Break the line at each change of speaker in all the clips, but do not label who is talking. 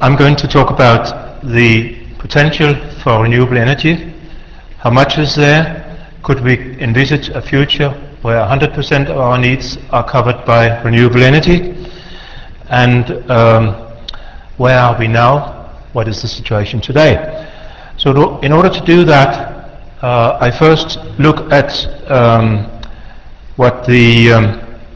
I'm going to talk about the potential for renewable energy. How much is there? Could we envisage a future where 100% of our needs are covered by renewable energy? And where are we now? What is the situation today? So in order to do that, I first look at what the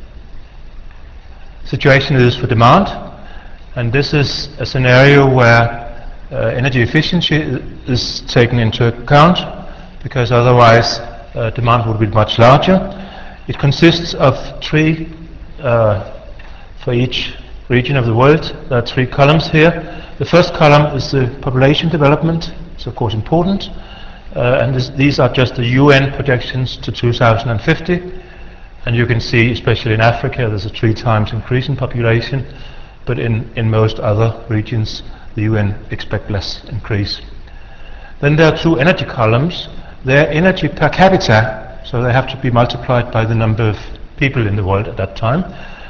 situation is for demand. And this is a scenario where energy efficiency is taken into account, because otherwise demand would be much larger. It consists of three, for each region of the world, there are three columns here. The first column is the population development. It's of course important, and these are just the UN projections to 2050. And you can see, especially in Africa, there's a 3 times increase in population, but in most other regions, the UN expect less increase. Then there are 2 energy columns. They're energy per capita, so they have to be multiplied by the number of people in the world at that time.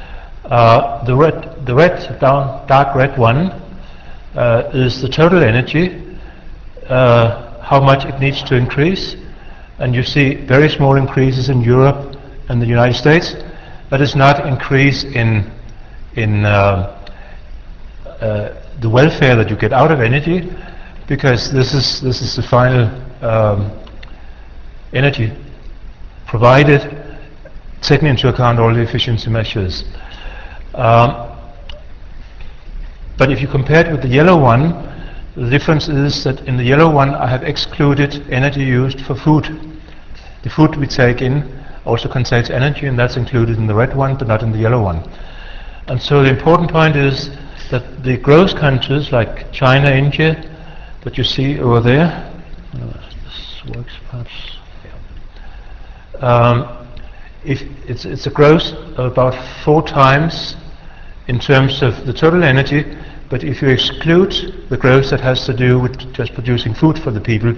The dark red one is the total energy, how much it needs to increase, and you see very small increases in Europe and the United States. That is not increase in the welfare that you get out of energy, because this is the final energy provided, taking into account all the efficiency measures. But if you compare it with the yellow one, the difference is that in the yellow one I have excluded energy used for food. The food we take in also contains energy, and that's included in the red one, but not in the yellow one. And so the important point is that the growth countries like China, India, that you see over there, this works perhaps. If it's a growth of about 4 times in terms of the total energy, but if you exclude the growth that has to do with just producing food for the people,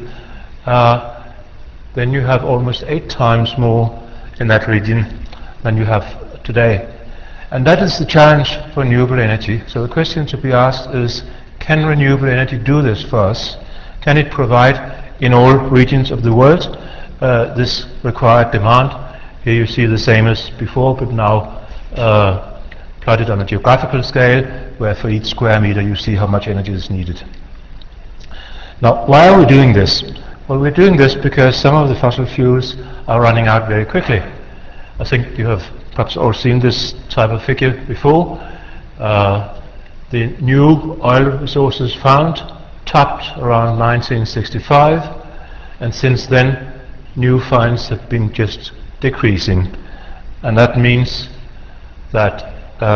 then you have almost 8 times more in that region than you have today. And that is the challenge for renewable energy. So the question to be asked is, can renewable energy do this for us? Can it provide in all regions of the world this required demand? Here you see the same as before, but now plotted on a geographical scale, where for each square meter you see how much energy is needed. Now, why are we doing this? Well, we're doing this because some of the fossil fuels are running out very quickly. I think you have perhaps all seen this type of figure before. The new oil resources found topped around 1965, and since then new finds have been just decreasing. And that means that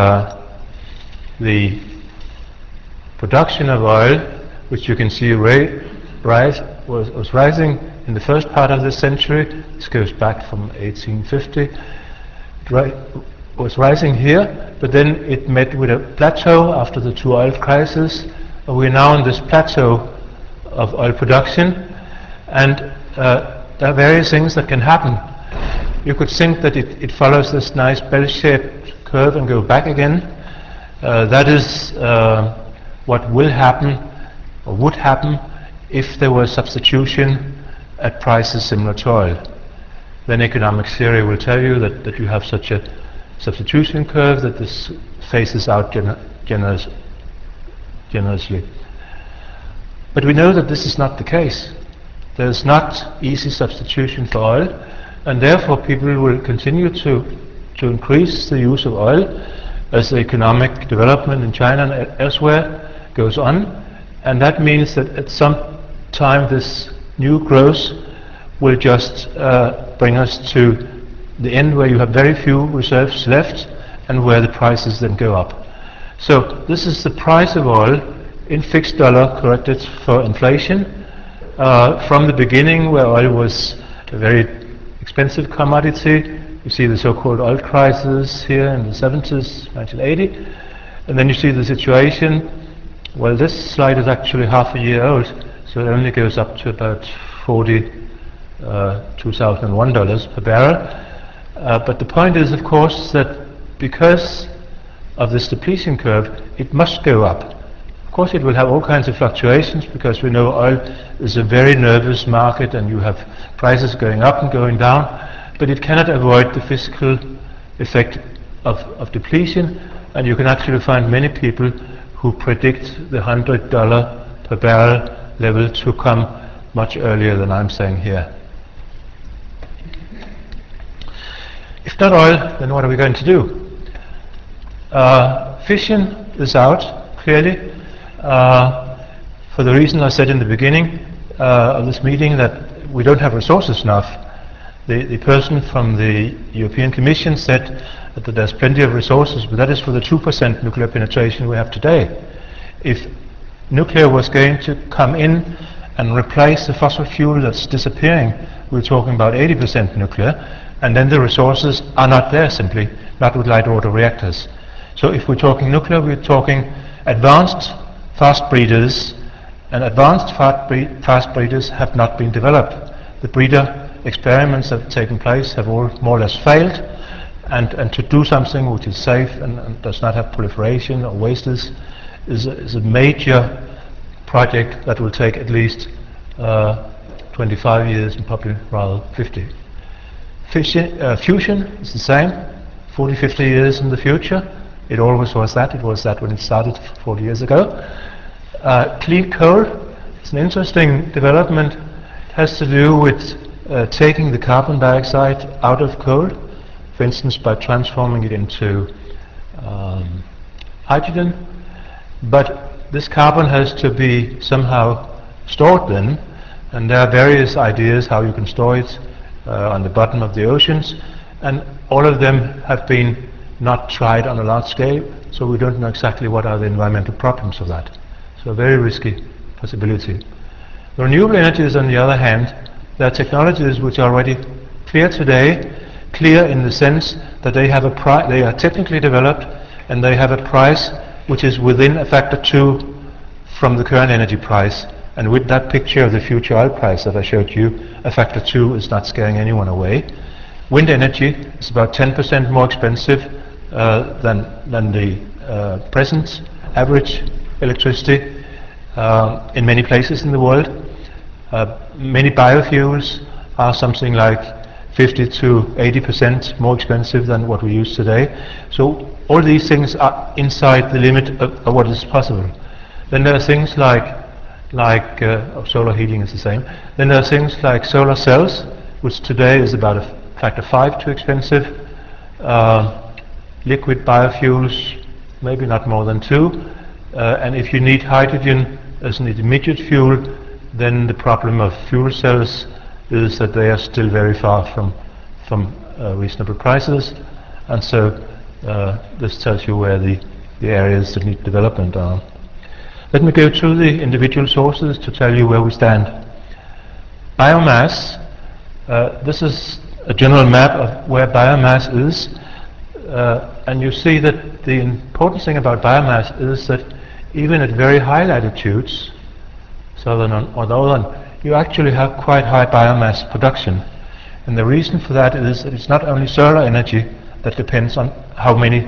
the production of oil, which you can see was rising in the first part of this century. This goes back from 1850. It was rising here, but then it met with a plateau after the 2 oil crises. We're now on this plateau of oil production, and there are various things that can happen. You could think that it follows this nice bell-shaped curve and go back again. That is what will happen, or would happen, if there were substitution at prices similar to oil. Then economic theory will tell you that you have such a substitution curve that this phases out generously. But we know that this is not the case. There's not easy substitution for oil, and therefore people will continue to increase the use of oil as the economic development in China and elsewhere goes on. And that means that at some time this new growth will just bring us to the end where you have very few reserves left, and where the prices then go up. So this is the price of oil in fixed dollar corrected for inflation. From the beginning, where oil was a very expensive commodity, you see the so-called oil crisis here in the 70s, 1980, and then you see the situation. Well, this slide is actually half a year old, so it only goes up to about $2001 per barrel. But the point is, of course, that because of this depletion curve, it must go up. Of course it will have all kinds of fluctuations, because we know oil is a very nervous market and you have prices going up and going down, but it cannot avoid the physical effect of depletion, and you can actually find many people who predict the $100 per barrel level to come much earlier than I'm saying here. If not oil, then what are we going to do? Fission is out, clearly, for the reason I said in the beginning of this meeting, that we don't have resources enough. The person from the European Commission said that there's plenty of resources, but that is for the 2% nuclear penetration we have today. If nuclear was going to come in and replace the fossil fuel that's disappearing, we're talking about 80% nuclear, and then the resources are not there, simply, not with light water reactors. So if we're talking nuclear, we're talking advanced fast breeders, and advanced fast breeders have not been developed. The breeder experiments that have taken place have all more or less failed, and to do something which is safe and does not have proliferation or wastes is a major project that will take at least 25 years and probably rather 50. Fusion is the same, 40, 50 years in the future. It always was that. It was that when it started 40 years ago. Clean coal is an interesting development. It has to do with taking the carbon dioxide out of coal, for instance by transforming it into hydrogen. But this carbon has to be somehow stored then, and there are various ideas how you can store it on the bottom of the oceans, and all of them have been not tried on a large scale, so we don't know exactly what are the environmental problems of that. So a very risky possibility. The renewable energies, on the other hand, there are technologies which are already clear today, clear in the sense that they have they are technically developed, and they have a price which is within a factor 2 from the current energy price. And with that picture of the future oil price that I showed you, a factor 2 is not scaring anyone away. Wind energy is about 10% more expensive than the present average electricity in many places in the world. Many biofuels are something like 50 to 80% more expensive than what we use today. So all these things are inside the limit of what is possible. Then there are things like solar heating is the same. Then there are things like solar cells, which today is about a factor 5 too expensive. Liquid biofuels, maybe not more than 2. And if you need hydrogen as an intermediate fuel, then the problem of fuel cells is that they are still very far from reasonable prices. And so this tells you where the areas that need development are. Let me go through the individual sources to tell you where we stand. Biomass. This is a general map of where biomass is. And you see that the important thing about biomass is that even at very high latitudes, southern or northern, you actually have quite high biomass production. And the reason for that is that it's not only solar energy that depends on how many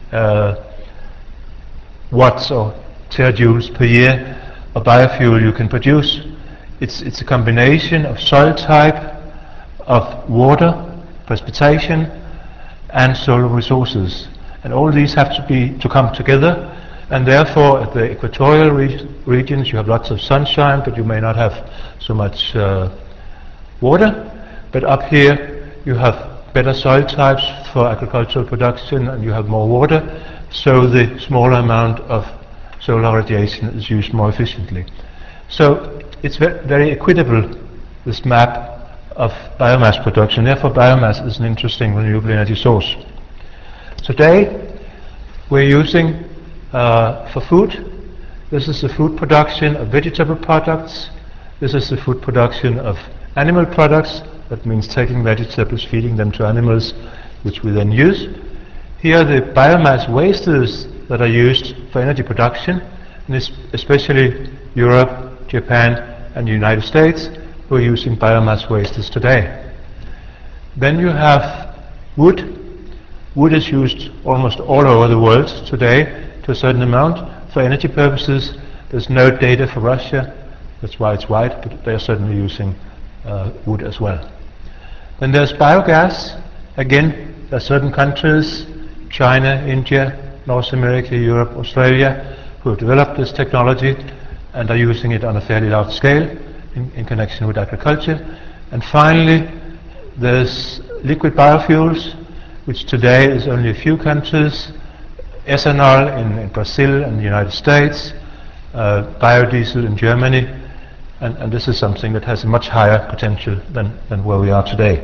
watts or terajoules per year of biofuel you can produce. It's a combination of soil type, of water, precipitation, and solar resources. And all these have to come together, and therefore at the equatorial regions you have lots of sunshine, but you may not have so much water. But up here you have better soil types for agricultural production, and you have more water, so the smaller amount of solar radiation is used more efficiently. So it's very equitable, this map of biomass production. Therefore biomass is an interesting renewable energy source. Today we're using for food, this is the food production of vegetable products, this is the food production of animal products, that means taking vegetables, feeding them to animals, which we then use. Here are the biomass wastes that are used for energy production, and especially Europe, Japan and the United States, who are using biomass wastes today. Then you have wood. Wood is used almost all over the world today to a certain amount for energy purposes, There's no data for Russia, that's why it's white, but they're certainly using wood as well. Then there's biogas. Again, there are certain countries, China, India, North America, Europe, Australia, who have developed this technology and are using it on a fairly large scale in connection with agriculture. And finally, there's liquid biofuels, which today is only a few countries, ethanol in Brazil and the United States, biodiesel in Germany, and this is something that has a much higher potential than where we are today.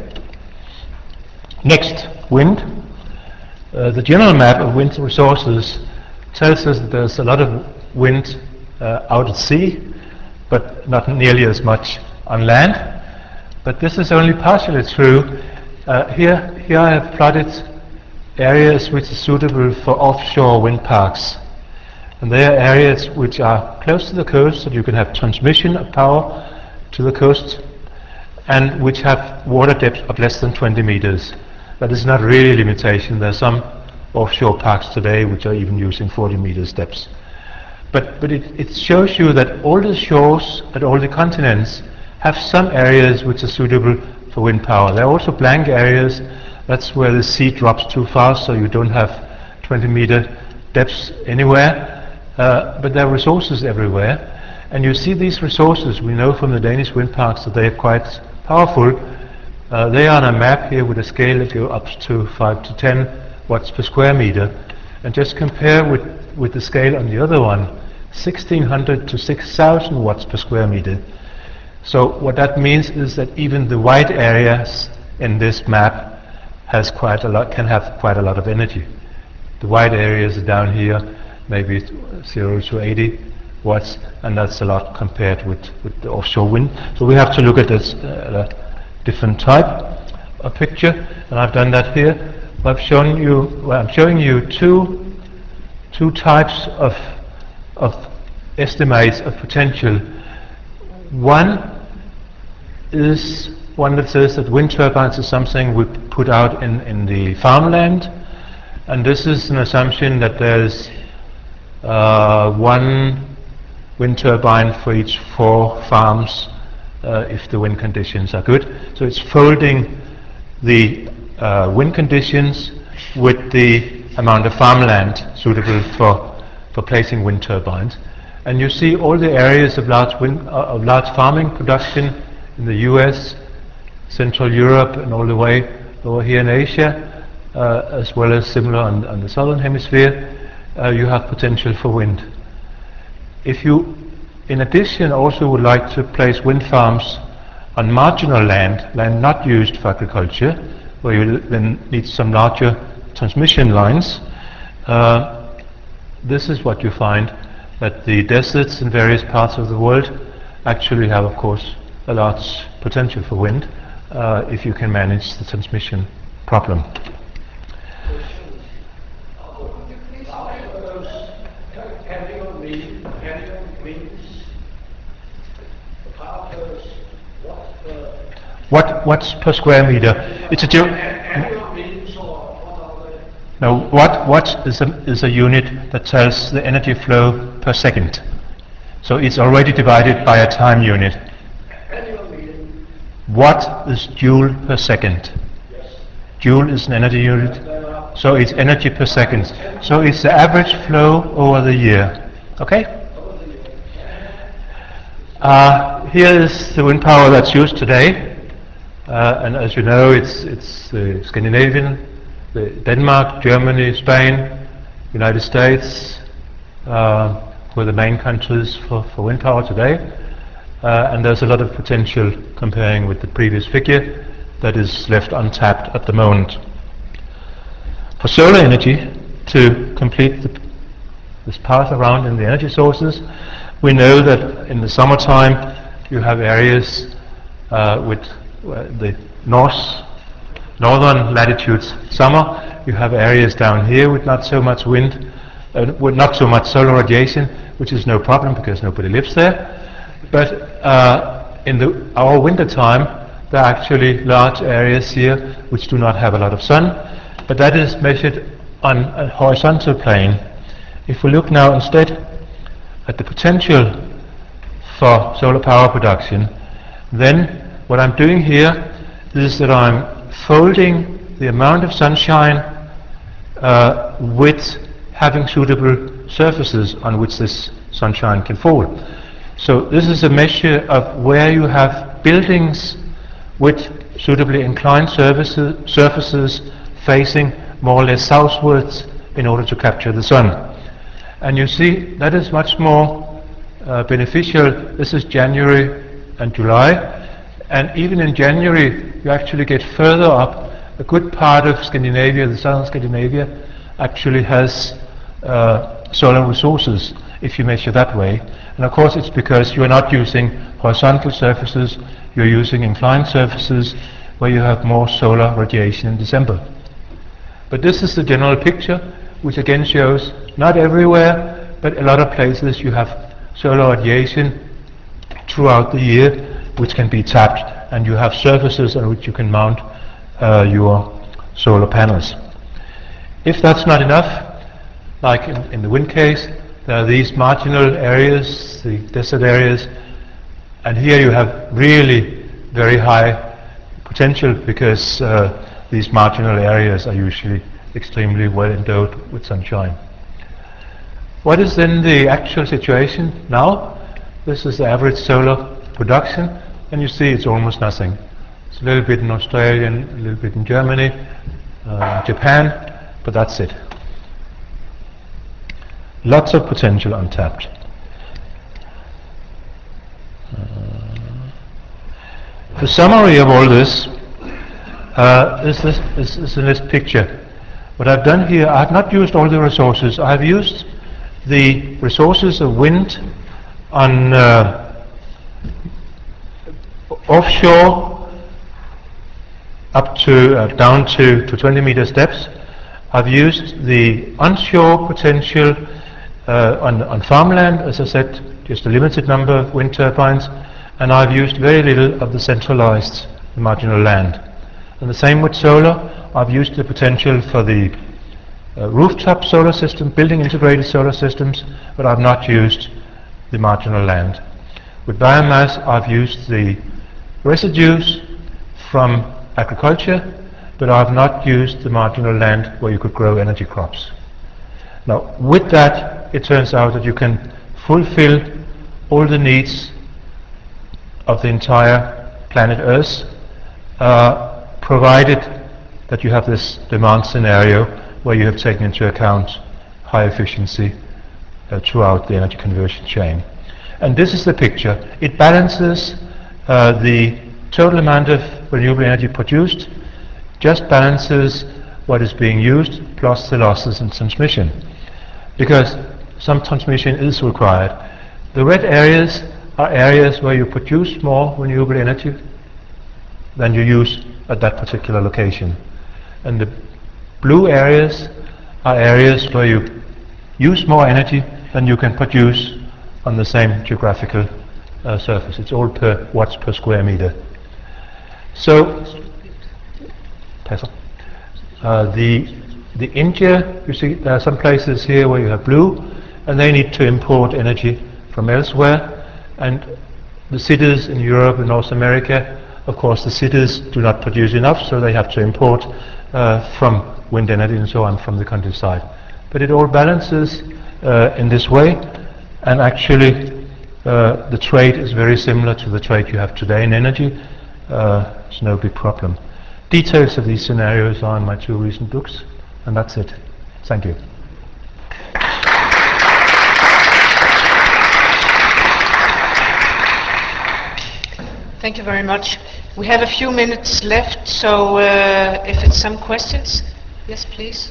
Next, wind. The general map of wind resources tells us that there's a lot of wind out at sea, but not nearly as much on land. But this is only partially true. Here I have plotted areas which are suitable for offshore wind parks. And they are areas which are close to the coast, so you can have transmission of power to the coast, and which have water depth of less than 20 meters. That is not really a limitation. There are some offshore parks today which are even using 40 meters depths. But it shows you that all the shores at all the continents have some areas which are suitable for wind power. There are also blank areas. That's where the sea drops too fast, so you don't have 20-meter depths anywhere. But there are resources everywhere. And you see these resources, we know from the Danish wind parks that they are quite powerful. They are on a map here with a scale that goes up to 5 to 10 watts per square meter. And just compare with the scale on the other one, 1600 to 6000 watts per square meter. So what that means is that even the white areas in this map can have quite a lot of energy. The white areas are down here, maybe 0 to 80 watts, and that's a lot compared with the offshore wind. So we have to look at this different type of picture, and I've done that here. I'm showing you two types of estimates of potential. One is one that says that wind turbines is something we put out in the farmland, and this is an assumption that there's one wind turbine for each 4 farms if the wind conditions are good. So it's folding the wind conditions with the amount of farmland suitable for placing wind turbines. And you see all the areas of large farming production in the US, Central Europe, and all the way over here in Asia, as well as similar on the southern hemisphere. You have potential for wind. If you, in addition, also would like to place wind farms on marginal land not used for agriculture, where you then need some larger transmission lines, this is what you find, that the deserts in various parts of the world actually have, of course, a large potential for wind if you can manage the transmission problem. What's per square meter? It's a no. Watt is a unit that tells the energy flow per second. So it's already divided by a time unit. Watt is joule per second. Joule is an energy unit, so it's energy per second. So it's the average flow over the year. Okay? Here is the wind power that's used today. And as you know, it's Scandinavian, Denmark, Germany, Spain, United States were the main countries for wind power today. And there's a lot of potential comparing with the previous figure that is left untapped at the moment. For solar energy, to complete this path around in the energy sources, we know that in the summertime you have areas with the northern latitudes summer. You have areas down here with not so much wind, with not so much solar radiation, which is no problem because nobody lives there. But in our winter time, there are actually large areas here which do not have a lot of sun, but that is measured on a horizontal plane. If we look now instead at the potential for solar power production, then what I'm doing here is that I'm folding the amount of sunshine with having suitable surfaces on which this sunshine can fall. So this is a measure of where you have buildings with suitably inclined surfaces facing more or less southwards in order to capture the sun. And you see that is much more beneficial. This is January and July, and even in January you actually get further up. A good part of Scandinavia, the southern Scandinavia, actually has solar resources if you measure that way. And of course it's because you are not using horizontal surfaces, you're using inclined surfaces where you have more solar radiation in December. But this is the general picture, which again shows not everywhere, but a lot of places you have solar radiation throughout the year which can be tapped, and you have surfaces on which you can mount your solar panels. If that's not enough, like in the wind case, there are these marginal areas, the desert areas, and here you have really very high potential because these marginal areas are usually extremely well endowed with sunshine. What is then the actual situation now? This is the average solar production, and you see it's almost nothing. It's a little bit in Australia, and a little bit in Germany, Japan, but that's it. Lots of potential untapped. The summary of all this is in this picture. What I've done here, I have not used all the resources. I have used the resources of wind on offshore up to down to 20 meters depth. I've used the onshore potential on farmland, as I said, just a limited number of wind turbines, and I've used very little of the centralized marginal land. And the same with solar. I've used the potential for the rooftop solar system, building integrated solar systems, but I've not used the marginal land. With biomass, I've used the residues from agriculture, but I've not used the marginal land where you could grow energy crops. Now, with that, it turns out that you can fulfill all the needs of the entire planet Earth, provided that you have this demand scenario where you have taken into account high efficiency throughout the energy conversion chain. And this is the picture. It balances the total amount of renewable energy produced, just balances what is being used plus the losses in transmission, because some transmission is required. The red areas are areas where you produce more renewable energy than you use at that particular location. And the blue areas are areas where you use more energy than you can produce on the same geographical surface. It's all per watts per square meter. So, the India, you see there are some places here where you have blue, and they need to import energy from elsewhere. And the cities in Europe and North America, of course the cities do not produce enough, so they have to import from wind energy and so on from the countryside. But it all balances in this way, and actually the trade is very similar to the trade you have today in energy. It's no big problem. Details of these scenarios are in my 2 recent books, and that's it. Thank you.
Thank you very much. We have a few minutes left, so if it's some questions, yes, please.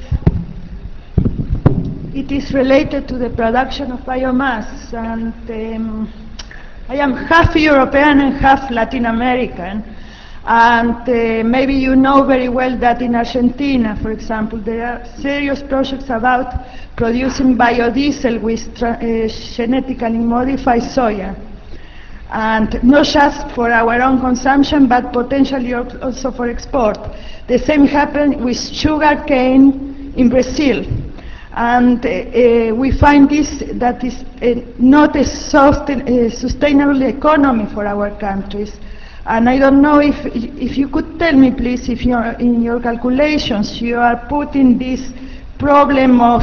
It is related to the production of biomass, and I am half European and half Latin American, and maybe you know very well that in Argentina, for example, there are serious projects about producing biodiesel with genetically modified soya, and not just for our own consumption, but potentially also for export. The same happened with sugar cane in Brazil. And we find this that is not a sustainable economy for our countries. And I don't know if you could tell me, please, if in your calculations you are putting this problem of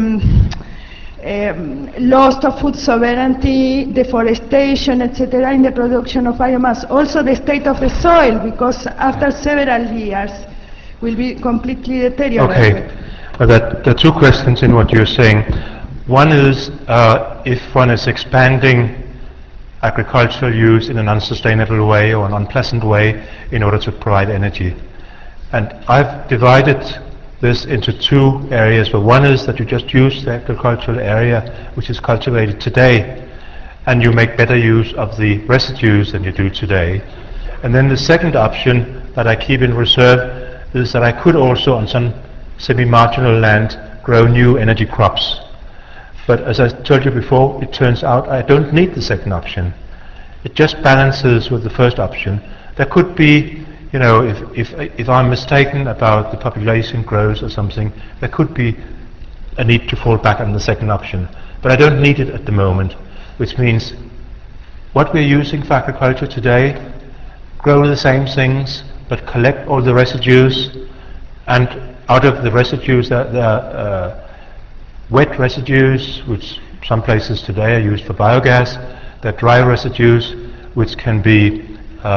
loss of food sovereignty, deforestation, etc., in the production of biomass. Also the state of the soil, because after several years will be completely deteriorated.
Okay. There are two questions in what you're saying. One is if one is expanding agricultural use in an unsustainable way or an unpleasant way in order to provide energy. And I've divided this into two areas, where one is that you just use the agricultural area which is cultivated today, and you make better use of the residues than you do today. And then the second option that I keep in reserve is that I could also, on some semi-marginal land, grow new energy crops. But as I told you before, it turns out I don't need the second option. It just balances with the first option. There could be, if I'm mistaken about the population growth or something, there could be a need to fall back on the second option. But I don't need it at the moment, which means what we're using for agriculture today, grow the same things, but collect all the residues, and out of the residues there are wet residues, which some places today are used for biogas. There are dry residues, which can be,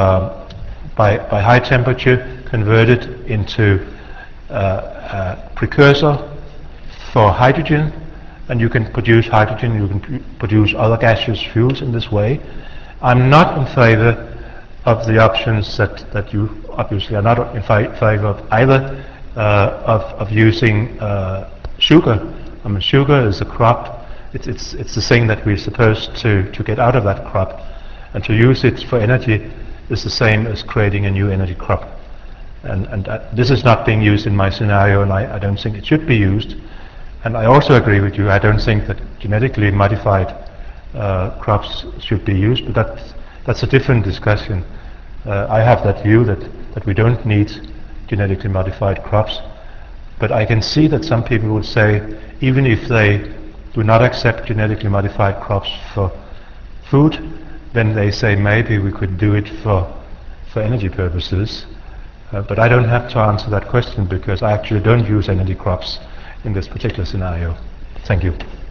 by high temperature, converted into a precursor for hydrogen, and you can produce hydrogen, you can produce other gaseous fuels in this way. I'm not in favor of the options that you obviously are not in favor of either, of using sugar. I mean, sugar is a crop. It's the thing that we're supposed to get out of that crop, and to use it for energy is the same as creating a new energy crop. And this is not being used in my scenario, and I don't think it should be used. And I also agree with you. I don't think that genetically modified crops should be used, but that's a different discussion. I have that view that we don't need genetically modified crops. But I can see that some people would say, even if they do not accept genetically modified crops for food, then they say maybe we could do it for energy purposes. But I don't have to answer that question, because I actually don't use energy crops in this particular scenario. Thank you.